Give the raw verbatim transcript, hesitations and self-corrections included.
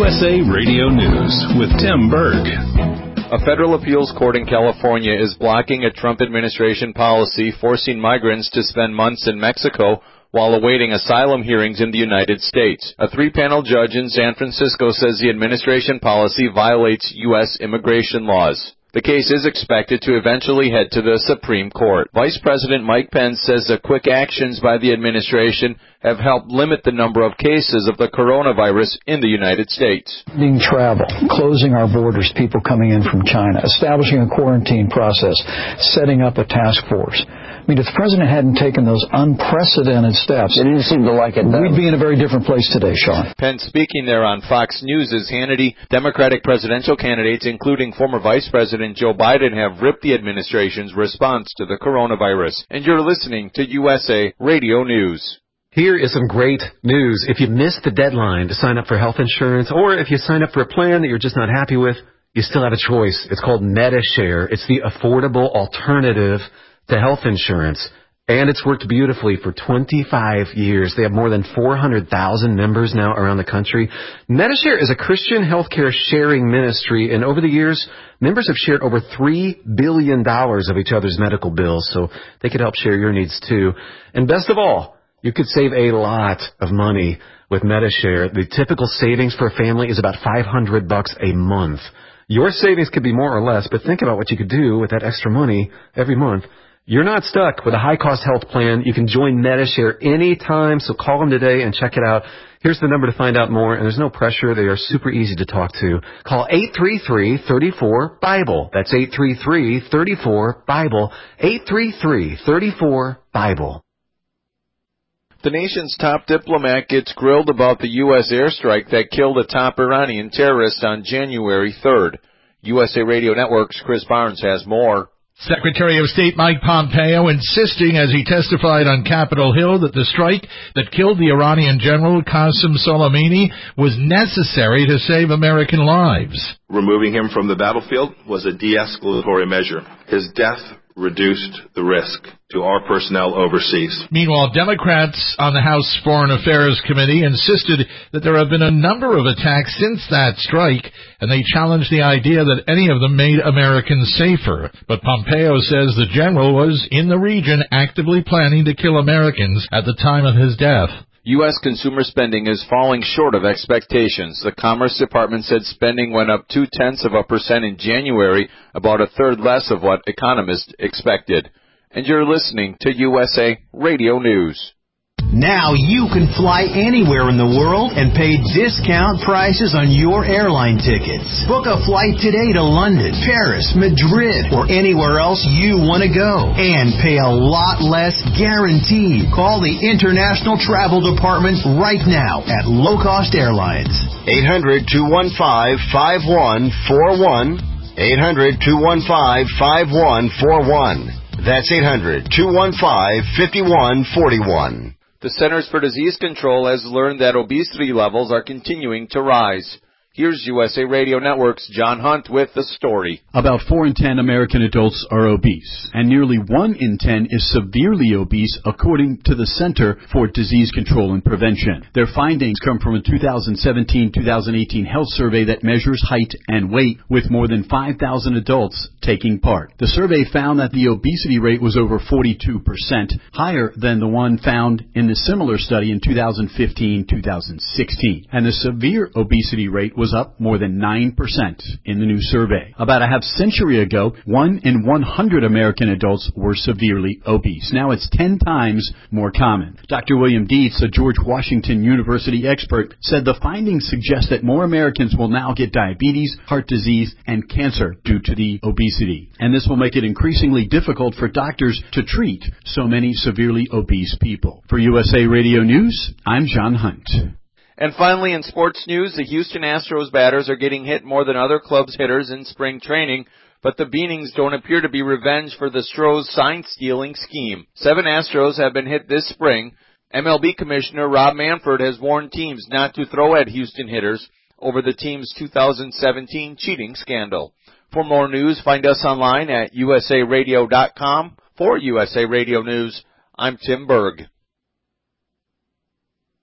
U S A Radio News with Tim Berg. A federal appeals court in California is blocking a Trump administration policy forcing migrants to spend months in Mexico while awaiting asylum hearings in the United States. A three-panel judge in San Francisco says the administration policy violates U S immigration laws. The case is expected to eventually head to the Supreme Court. Vice President Mike Pence says the quick actions by the administration have helped limit the number of cases of the coronavirus in the United States. Being travel, closing our borders, people coming in from China, establishing a quarantine process, setting up a task force. I mean, if the president hadn't taken those unprecedented steps, they didn't seem to like it, we'd be in a very different place today, Sean. Pence speaking there on Fox News as Hannity. Democratic presidential candidates, including former Vice President Joe Biden, have ripped the administration's response to the coronavirus. And you're listening to U S A Radio News. Here is some great news. If you missed the deadline to sign up for health insurance, or if you sign up for a plan that you're just not happy with, you still have a choice. It's called Medi-Share. It's the affordable alternative to health insurance, and it's worked beautifully for twenty-five years. They have more than four hundred thousand members now around the country. Medi-Share is a Christian healthcare sharing ministry, and over the years, members have shared over three billion dollars of each other's medical bills, so they could help share your needs too. And best of all, you could save a lot of money with Medi-Share. The typical savings for a family is about five hundred bucks a month. Your savings could be more or less, but think about what you could do with that extra money every month. You're not stuck with a high-cost health plan. You can join Medi-Share anytime, so call them today and check it out. Here's the number to find out more, and there's no pressure. They are super easy to talk to. Call eight three three, three four, BIBLE. That's eight three three, three four, BIBLE. eight three three, three four, BIBLE. The nation's top diplomat gets grilled about the U S airstrike that killed a top Iranian terrorist on January third. U S A Radio Network's Chris Barnes has more. Secretary of State Mike Pompeo insisting as he testified on Capitol Hill that the strike that killed the Iranian general Qasem Soleimani was necessary to save American lives. Removing him from the battlefield was a de-escalatory measure. His death reduced the risk to our personnel overseas. Meanwhile, Democrats on the House Foreign Affairs Committee insisted that there have been a number of attacks since that strike, and they challenged the idea that any of them made Americans safer. But Pompeo says the general was in the region actively planning to kill Americans at the time of his death. U S consumer spending is falling short of expectations. The Commerce Department said spending went up two-tenths of a percent in January, about a third less of what economists expected. And you're listening to U S A Radio News. Now you can fly anywhere in the world and pay discount prices on your airline tickets. Book a flight today to London, Paris, Madrid, or anywhere else you want to go. And pay a lot less guaranteed. Call the International Travel Department right now at Low Cost Airlines. eight hundred, two one five, five one four one. eight hundred, two one five, five one four one. That's eight hundred, two one five, five one four one. The Centers for Disease Control has learned that obesity levels are continuing to rise. Here's U S A Radio Network's John Hunt with the story. About four in ten American adults are obese, and nearly one in ten is severely obese, according to the Center for Disease Control and Prevention. Their findings come from a two thousand seventeen two thousand eighteen health survey that measures height and weight with more than five thousand adults taking part. The survey found that the obesity rate was over forty-two percent, higher than the one found in the similar study in two thousand fifteen two thousand sixteen. And the severe obesity rate was up more than nine percent in the new survey. About a half century ago, one in one hundred American adults were severely obese. Now it's ten times more common. Doctor William Dietz, a George Washington University expert, said the findings suggest that more Americans will now get diabetes, heart disease, and cancer due to the obesity. And this will make it increasingly difficult for doctors to treat so many severely obese people. For U S A Radio News, I'm John Hunt. And finally, in sports news, the Houston Astros batters are getting hit more than other clubs' hitters in spring training, but the beatings don't appear to be revenge for the Stros sign-stealing scheme. Seven Astros have been hit this spring. M L B Commissioner Rob Manfred has warned teams not to throw at Houston hitters over the team's two thousand seventeen cheating scandal. For more news, find us online at U S A radio dot com. For U S A Radio News, I'm Tim Berg.